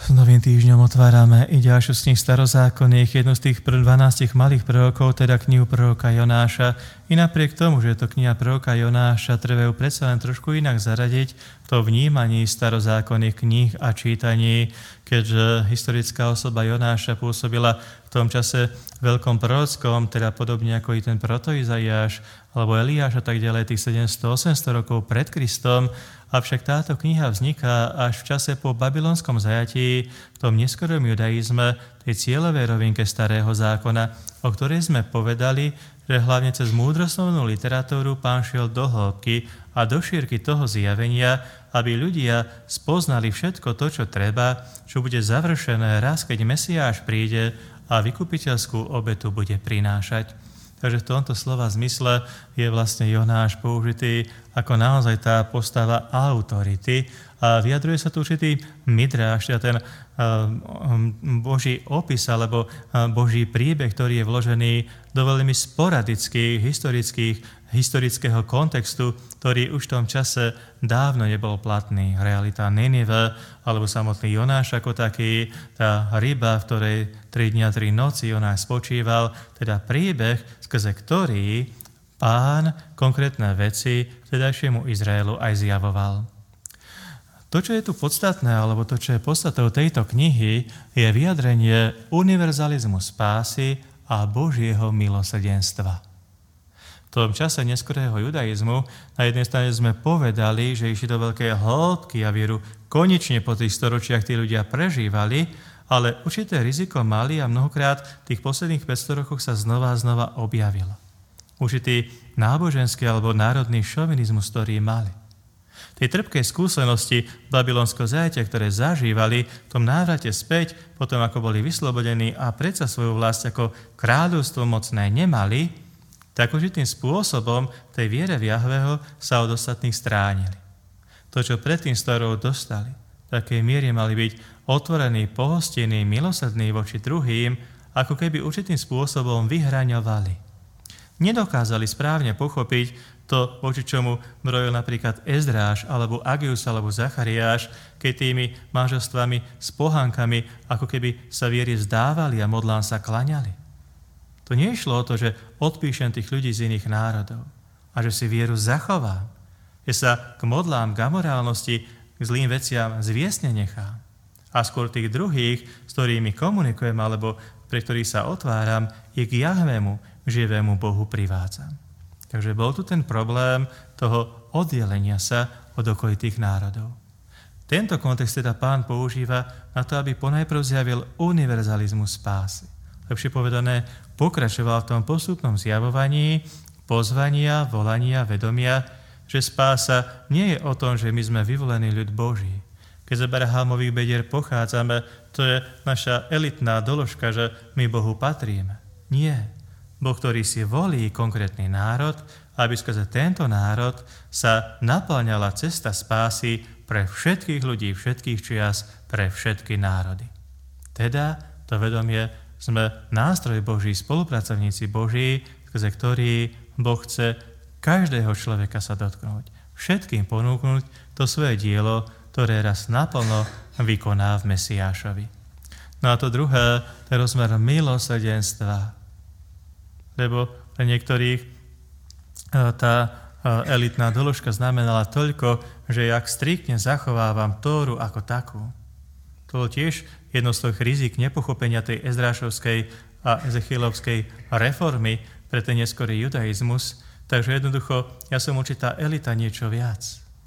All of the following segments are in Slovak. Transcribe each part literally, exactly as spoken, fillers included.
S novým týždňom otvárame i ďalšiu z kníh starozákonných, jednu z tých dvanástich malých prorokov, teda knihu proroka Jonáša. I napriek tomu, že je to kniha proroka Jonáša, treba ju predsa len trošku inak zaradiť v to vnímaní starozákonných kníh a čítaní, keďže historická osoba Jonáša pôsobila v tom čase veľkom prorockom, teda podobne ako i ten protoizaiáš alebo Eliáš a tak ďalej, tých sedemsto osemsto rokov pred Kristom. Avšak táto kniha vzniká až v čase po babylonskom zajatí, v tom neskorom judaizme, tej cieľovej rovinke starého zákona, o ktorej sme povedali, že hlavne cez múdroslovnú literatúru Pán šiel do hĺbky a do šírky toho zjavenia, aby ľudia spoznali všetko to, čo treba, čo bude završené raz, keď Mesiáš príde a vykupiteľskú obetu bude prinášať. Takže v tomto slova zmysle je vlastne Jonáš použitý ako naozaj tá postava autority a vyjadruje sa tu určitý midráš, teda ten uh, Boží opis alebo uh, Boží príbeh, ktorý je vložený do veľmi sporadických, historických, historického kontextu, ktorý už v tom čase dávno nebol platný. Realita Ninive alebo samotný Jonáš ako taký, tá ryba, v ktorej tri dni a tri noci Jonáš spočíval, teda príbeh, skrze ktorý Pán konkrétne veci vtedajšiemu Izraelu aj zjavoval. To, čo je tu podstatné, alebo to, čo je podstatou tejto knihy, je vyjadrenie univerzalizmu spásy a Božieho milosrdenstva. V tom čase neskorého judaizmu na jednej strane sme povedali, že išli do veľkej hĺbky a vieru konečne po tých storočiach tí ľudia prežívali, ale určité riziko mali a mnohokrát v tých posledných päťsto rokoch sa znova a znova objavilo. Určitý náboženský alebo národný šovinizmus, ktorý mali. Tej trpkej skúsenosti babylonského zajatia, ktoré zažívali v tom návrate späť, potom ako boli vyslobodení a predsa svoju vlast ako kráľovstvo mocné nemali, tak určitým spôsobom tej viere v Jahveho sa od ostatných stránili. To, čo predtým starou dostali, v takej miere mali byť otvorení, pohostinní, milosrdní voči druhým, ako keby určitým spôsobom vyhraňovali. Nedokázali správne pochopiť to, voči čomu brojil napríklad Ezdráš, alebo Agius, alebo Zachariáš, keď tými manželstvami s pohánkami ako keby sa viery vzdávali a modlám sa klaňali. To nie išlo o to, že odpíšem tých ľudí z iných národov a že si vieru zachovám, že sa k modlám, k amorálnosti, k zlým veciam zviesne nechám. A skôr tých druhých, s ktorými komunikujem, alebo pre ktorých sa otváram, je k Jahvému, živému Bohu privádzam. Takže bol tu ten problém toho oddelenia sa od okolitých národov. Tento kontext teda Pán používa na to, aby ponajprv zjavil univerzalizmus spásy. Lepšie povedané, pokračoval v tom postupnom zjavovaní, pozvania, volania, vedomia, že spása nie je o tom, že my sme vyvolený ľud Boží. Keď z Abrahámových bedier pochádzame, to je naša elitná doložka, že my Bohu patríme. Nie. Boh, ktorý si volí konkrétny národ, aby skrze tento národ sa naplňala cesta spásy pre všetkých ľudí, všetkých čias, pre všetky národy. Teda to vedomie sme nástroj Boží, spolupracovníci Boží, skrze ktorý Boh chce každého človeka sa dotknúť. Všetkým ponúknuť to svoje dielo, ktoré raz naplno vykoná v Mesiášovi. No a to druhé, ten rozmer milosrdenstva. Lebo pre niektorých tá elitná doložka znamenala toľko, že jak striktne zachovávam Tóru ako takú. To bolo tiež jedno z tých rizik nepochopenia tej Ezdrášovskej a Ezechielovskej reformy pre ten neskorý judaizmus. Takže jednoducho, ja som určitá elita niečo viac.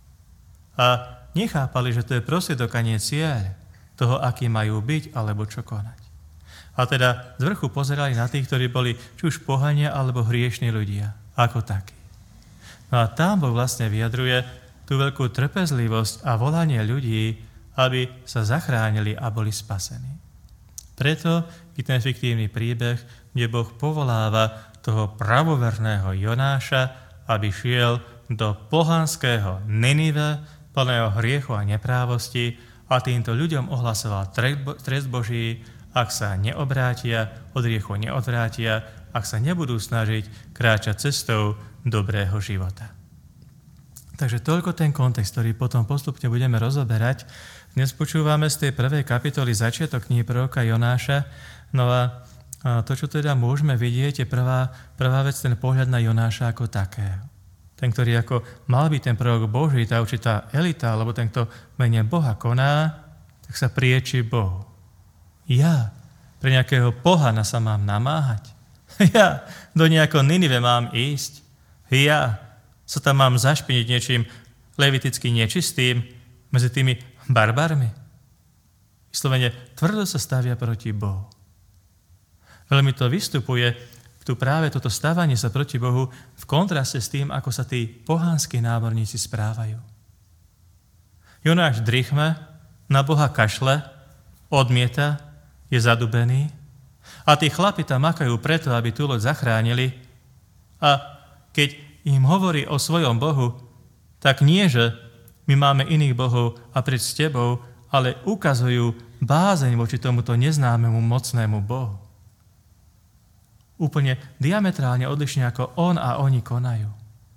A nechápali, že to je prostriedok a nie cieľ toho, aký majú byť alebo čo konať. A teda z vrchu pozerali na tých, ktorí boli či už pohania alebo hriešni ľudia, ako takí. No a tam Boh vlastne vyjadruje tú veľkú trpezlivosť a volanie ľudí, aby sa zachránili a boli spasení. Preto i ten fiktívny príbeh, kde Boh povoláva toho pravoverného Jonáša, aby šiel do pohanského Ninive, plného hriechu a neprávosti, a týmto ľuďom ohlasoval trest Boží, ak sa neobrátia, od hriechu neodvrátia, ak sa nebudú snažiť kráčať cestou dobrého života. Takže toľko ten kontext, ktorý potom postupne budeme rozoberať v Dnes počúvame z tej prvej kapitoly začiatok knihy proroka Jonáša. No a to, čo teda môžeme vidieť, je prvá, prvá vec, ten pohľad na Jonáša ako takého. Ten, ktorý ako mal byť ten prorok Boží, tá určitá elita, alebo ten, kto mene Boha koná, tak sa prieči Bohu. Ja pre nejakého pohana sa mám namáhať. Ja do nejakého Ninive mám ísť. Ja sa tam mám zašpiniť niečím leviticky nečistým medzi tými barbarmi. Vyslovene tvrdo sa stavia proti Bohu. Veľmi to vystupuje tu práve toto stávanie sa proti Bohu v kontraste s tým, ako sa tí pohanskí námorníci správajú. Jonáš drichme, na Boha kašle, odmieta, je zadubený a tí chlapi tam makajú preto, aby tú loď zachránili a keď im hovorí o svojom Bohu, tak nie, že my máme iných bohov a pred s tebou, ale ukazujú bázeň voči tomuto neznámemu mocnému Bohu. Úplne diametrálne odlišne ako on a oni konajú.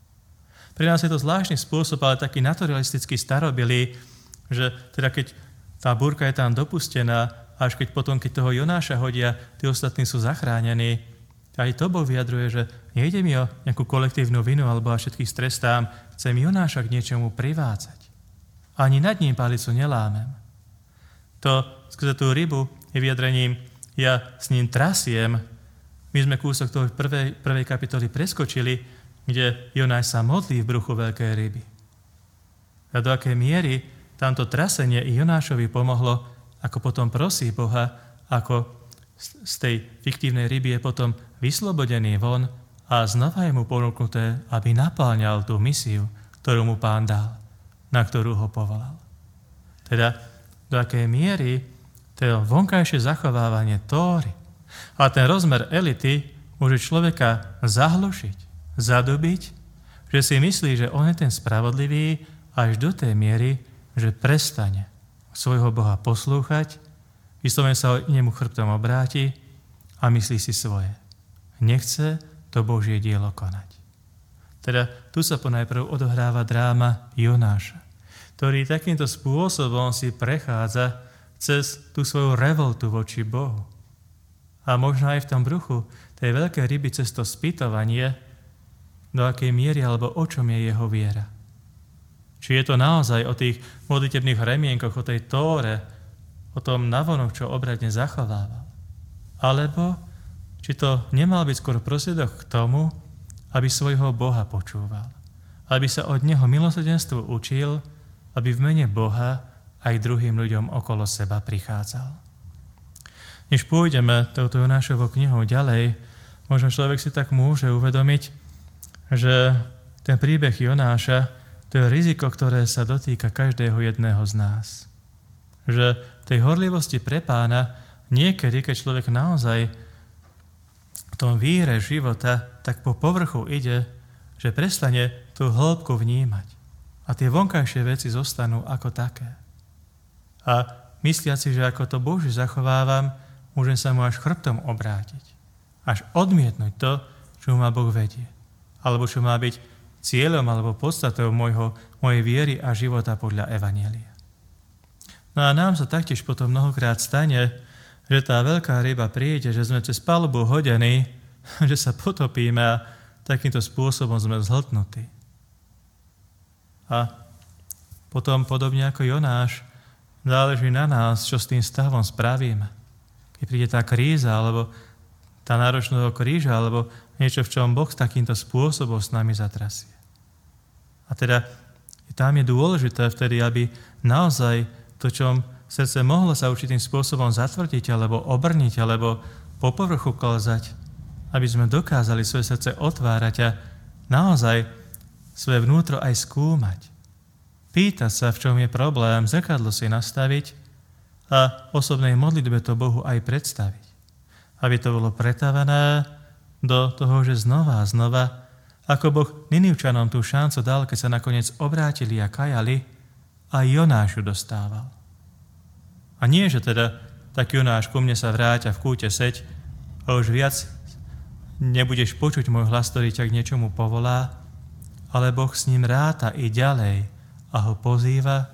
Pre nás je to zvláštny spôsob, ale taký naturalistický starobilý, že teda keď tá búrka je tam dopustená, až keď potom, keď toho Jonáša hodia, tí ostatní sú zachránení, aj to Boh vyjadruje, že nejde mi o nejakú kolektívnu vinu, alebo a všetkých strestám, chcem Jonáša k niečomu privádzať. Ani nad ním palicu nelámem. To skrze tú rybu je vyjadrením, ja s ním trasiem. My sme kúsok toho prvej, prvej kapitoly preskočili, kde Jonáš sa modlí v bruchu veľkej ryby. A do akej miery tamto trasenie i Jonášovi pomohlo, ako potom prosí Boha, ako z tej fiktívnej ryby je potom vyslobodený von a znova je mu ponúknuté, aby napáľňal tú misiu, ktorú mu Pán dal, na ktorú ho povolal. Teda do akej miery to vonkajšie zachovávanie Tóry a ten rozmer elity môže človeka zahlušiť, zadobiť, že si myslí, že on je ten spravodlivý až do tej miery, že prestane svojho Boha poslúchať, vyslovene sa o nemu chrbtom obráti a myslí si svoje. Nechce to Božie dielo konať. Teda tu sa ponajprv odohráva dráma Jonáša, ktorý takýmto spôsobom si prechádza cez tú svoju revoltu voči Bohu. A možno aj v tom bruchu tej veľkej ryby cez to spýtovanie, do akej miery alebo o čom je jeho viera. Či je to naozaj o tých modlitebných remienkoch, o tej Tóre, o tom navonok, čo obradne zachovával. Alebo či to nemal byť skôr prostriedok k tomu, aby svojho Boha počúval. Aby sa od neho milosrdenstvo učil, aby v mene Boha aj druhým ľuďom okolo seba prichádzal. Než pôjdeme touto Jonášovou knihou ďalej, možno človek si tak môže uvedomiť, že ten príbeh Jonáša to je riziko, ktoré sa dotýka každého jedného z nás. Že tej horlivosti pre Pána niekedy, keď človek naozaj v tom víre života, tak po povrchu ide, že prestane tú hĺbku vnímať. A tie vonkajšie veci zostanú ako také. A mysliaci, že ako to Boží zachovávam, môžem sa mu až chrbtom obrátiť. Až odmietnúť to, čo ma Boh vedie. Alebo čo má byť cieľom alebo podstatou môjho, mojej viery a života podľa Evanjelia. No a nám sa taktiež potom mnohokrát stane, že tá veľká ryba príde, že sme cez palubu hodení, že sa potopíme a takýmto spôsobom sme zhltnutí. A potom, podobne ako Jonáš, záleží na nás, čo s tým stavom spravíme. Keď príde tá kríza, alebo tá náročného kríža, alebo niečo, v čom Boh takýmto spôsobom s nami zatrasie. A teda tam je dôležité vtedy, aby naozaj to, čom srdce mohlo sa určitým spôsobom zatvrdiť, alebo obrniť, alebo po povrchu klzať, aby sme dokázali svoje srdce otvárať a naozaj svoje vnútro aj skúmať. Pýtať sa, v čom je problém, zrkadlo si nastaviť a osobnej modlitbe to Bohu aj predstaviť. Aby to bolo pretavené do toho, že znova a znova, ako Boh Ninivčanom tú šancu dal, keď sa nakoniec obrátili a kajali, aj Jonášu dostával. A nie, že teda tak Jonáš, ku mne sa vráť a v kúte seď a už viac nebudeš počuť môj hlas, ktorý ťa k niečomu povolá, ale Boh s ním ráta i ďalej a ho pozýva,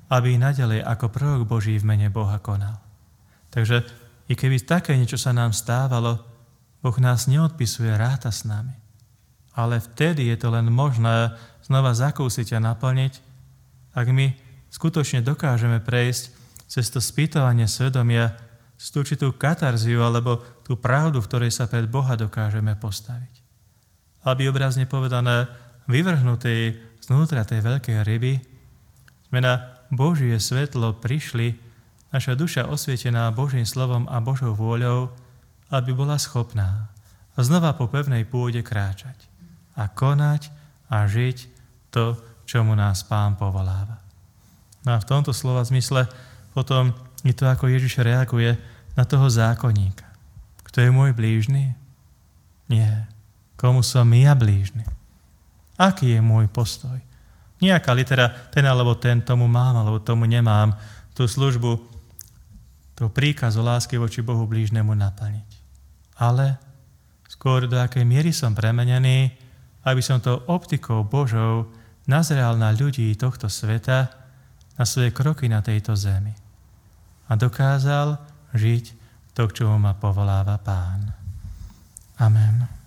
aby naďalej ako prorok Boží v mene Boha konal. Takže i keby také niečo sa nám stávalo, Boh nás neodpisuje, ráta s nami. Ale vtedy je to len možné znova zakúsiť a naplniť, ak my skutočne dokážeme prejsť cez to spýtovanie svedomia, cez tú určitú katarziu alebo tú pravdu, v ktorej sa pred Boha dokážeme postaviť. Aby obrazne povedané, vyvrhnutí znútra tej veľkej ryby, sme na Božie svetlo prišli, naša duša osvietená Božím slovom a Božou vôľou, aby bola schopná znova po pevnej pôde kráčať a konať a žiť to, čomu nás Pán povoláva. No a v tomto slova zmysle potom je to, ako Ježiš reaguje na toho zákonníka. Kto je môj blížny? Nie. Komu som ja blížny? Aký je môj postoj? Nejaká litera, ten alebo ten, tomu mám, alebo tomu nemám, tú službu, tú príkaz o láske voči Bohu blížnemu naplniť. Ale skôr do akej miery som premenený, aby som to optikou Božou nazrel na ľudí tohto sveta, na svoje kroky na tejto zemi. A dokázal žiť to, k čomu ma povoláva Pán. Amen.